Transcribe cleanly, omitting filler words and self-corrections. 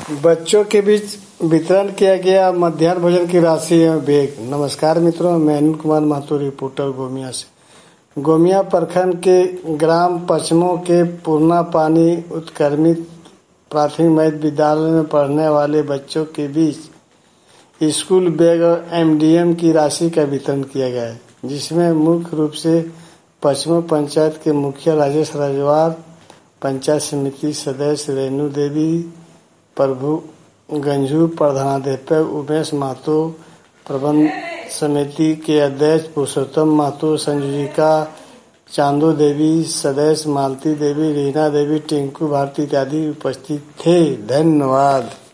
बच्चों के बीच वितरण किया गया मध्याह्न भोजन की राशि एवं बैग। नमस्कार मित्रों, मैं अनिल कुमार महतो, रिपोर्टर गोमिया से। गोमिया प्रखंड के ग्राम पश्चिमों के पूर्णा पानी उत्क्रमित प्राथमिक मध्य विद्यालय में पढ़ने वाले बच्चों के बीच स्कूल बैग और एमडीएम की राशि का वितरण किया गया है, जिसमें मुख्य रूप से पश्चिमों पंचायत के मुखिया राजेश राजवार, पंचायत समिति सदस्य रेणु देवी, प्रभु गंजू, प्रधानाध्यापक उमेश महतो, प्रबंध समिति के अध्यक्ष पुरुषोत्तम महतो, संयोजिका चांदो देवी, सदस्य मालती देवी, रीना देवी, टिंकू भारती इत्यादि उपस्थित थे। धन्यवाद।